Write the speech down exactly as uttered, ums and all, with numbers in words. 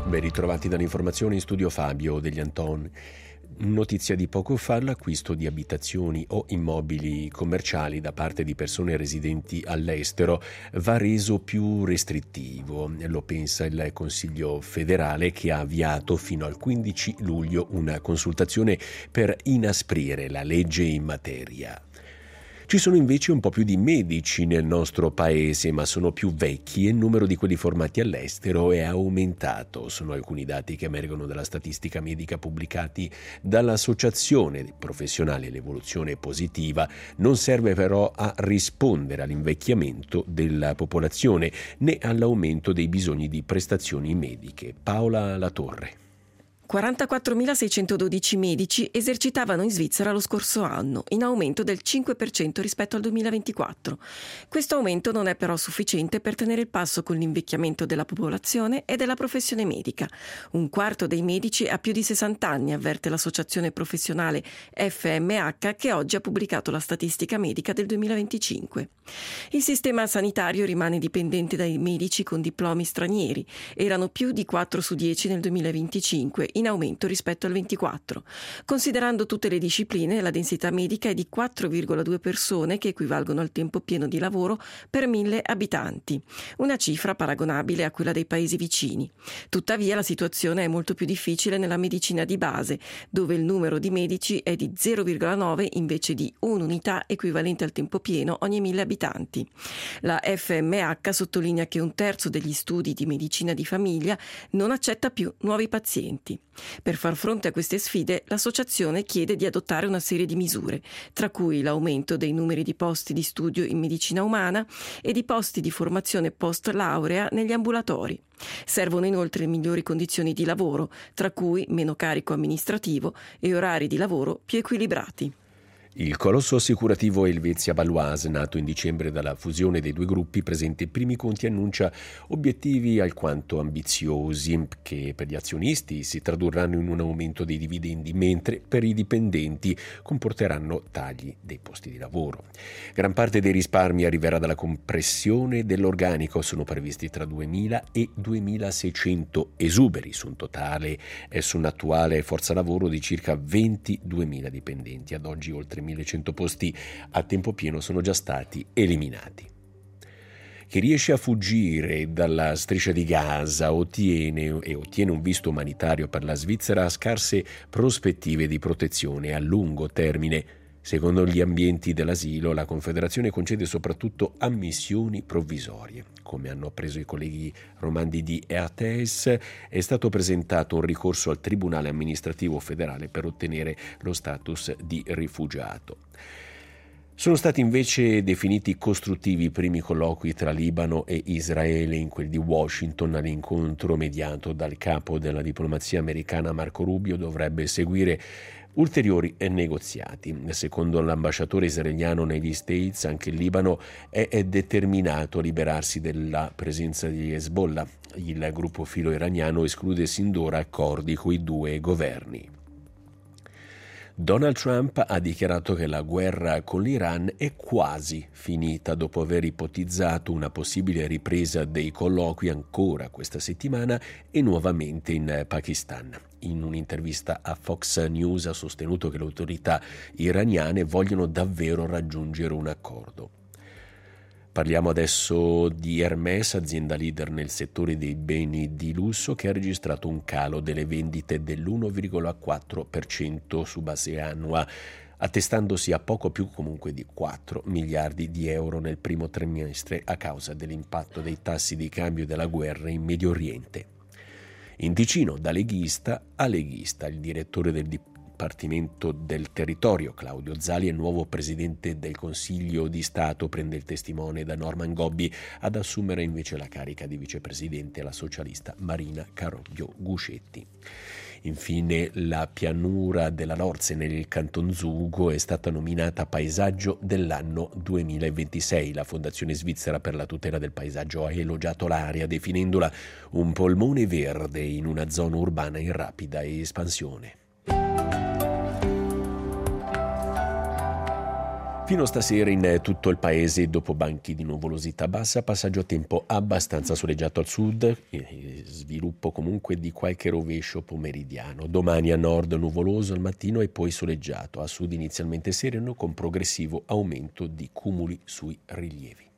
Ben ritrovati dall'informazione, in studio Fabio degli Anton. Notizia di poco fa: l'acquisto di abitazioni o immobili commerciali da parte di persone residenti all'estero va reso più restrittivo. Lo pensa il Consiglio federale, che ha avviato fino al quindici luglio una consultazione per inasprire la legge in materia. Ci sono invece un po' più di medici nel nostro paese, ma sono più vecchi e il numero di quelli formati all'estero è aumentato. Sono alcuni dati che emergono dalla statistica medica pubblicati dall'Associazione Professionale. L'evoluzione positiva non serve però a rispondere all'invecchiamento della popolazione né all'aumento dei bisogni di prestazioni mediche. Paola Latorre. quarantaquattromilaseicentododici medici esercitavano in Svizzera lo scorso anno, in aumento del cinque per cento rispetto al duemilaventiquattro. Questo aumento non è però sufficiente per tenere il passo con l'invecchiamento della popolazione e della professione medica. Un quarto dei medici ha più di sessanta anni, avverte l'associazione professionale F M H, che oggi ha pubblicato la statistica medica del duemilaventicinque. Il sistema sanitario rimane dipendente dai medici con diplomi stranieri. Erano più di quattro su dieci nel duemilaventicinque, in aumento rispetto al ventiquattro. Considerando tutte le discipline, la densità medica è di quattro virgola due persone, che equivalgono al tempo pieno di lavoro per mille abitanti, una cifra paragonabile a quella dei paesi vicini. Tuttavia la situazione è molto più difficile nella medicina di base, dove il numero di medici è di zero virgola nove invece di un'unità equivalente al tempo pieno ogni mille abitanti. La F M H sottolinea che un terzo degli studi di medicina di famiglia non accetta più nuovi pazienti. Per far fronte a queste sfide, l'associazione chiede di adottare una serie di misure, tra cui l'aumento dei numeri di posti di studio in medicina umana e di posti di formazione post-laurea negli ambulatori. Servono inoltre migliori condizioni di lavoro, tra cui meno carico amministrativo e orari di lavoro più equilibrati. Il colosso assicurativo Helvetia Baloise, nato in dicembre dalla fusione dei due gruppi, presenta i primi conti e annuncia obiettivi alquanto ambiziosi, che per gli azionisti si tradurranno in un aumento dei dividendi, mentre per i dipendenti comporteranno tagli dei posti di lavoro. Gran parte dei risparmi arriverà dalla compressione dell'organico. Sono previsti tra duemila e duemilaseicento esuberi su un totale e su un'attuale forza lavoro di circa ventiduemila dipendenti. Ad oggi oltre millecento posti a tempo pieno sono già stati eliminati. Chi riesce a fuggire dalla striscia di Gaza ottiene e ottiene un visto umanitario per la Svizzera ha scarse prospettive di protezione a lungo termine. Secondo gli ambienti dell'asilo, la Confederazione concede soprattutto ammissioni provvisorie. Come hanno appreso i colleghi romandi di E A T E S, è stato presentato un ricorso al Tribunale amministrativo federale per ottenere lo status di rifugiato. Sono stati invece definiti costruttivi i primi colloqui tra Libano e Israele. In quel di Washington, all'incontro mediato dal capo della diplomazia americana Marco Rubio, dovrebbe seguire ulteriori negoziati. Secondo l'ambasciatore israeliano negli States, anche il Libano è, è determinato a liberarsi della presenza di Hezbollah. Il gruppo filo iraniano esclude sin d'ora accordi con i due governi. Donald Trump ha dichiarato che la guerra con l'Iran è quasi finita dopo aver ipotizzato una possibile ripresa dei colloqui ancora questa settimana e nuovamente in Pakistan. In un'intervista a Fox News ha sostenuto che le autorità iraniane vogliono davvero raggiungere un accordo. Parliamo adesso di Hermès, azienda leader nel settore dei beni di lusso, che ha registrato un calo delle vendite dell'uno virgola quattro per cento su base annua, attestandosi a poco più comunque di quattro miliardi di euro nel primo trimestre a causa dell'impatto dei tassi di cambio della guerra in Medio Oriente. In Ticino, da leghista a leghista, il direttore del Dipartimento del Territorio, Claudio Zali, è nuovo presidente del Consiglio di Stato. Prende il testimone da Norman Gobbi. Ad assumere invece la carica di vicepresidente la socialista Marina Caroglio Guscetti. Infine, la pianura della Lorze nel Canton Zugo è stata nominata paesaggio dell'anno duemilaventisei. La Fondazione Svizzera per la tutela del paesaggio ha elogiato l'area, definendola un polmone verde in una zona urbana in rapida espansione. Fino stasera in tutto il paese, dopo banchi di nuvolosità bassa, passaggio a tempo abbastanza soleggiato al sud, e sviluppo comunque di qualche rovescio pomeridiano. Domani a nord nuvoloso al mattino e poi soleggiato, a sud inizialmente sereno con progressivo aumento di cumuli sui rilievi.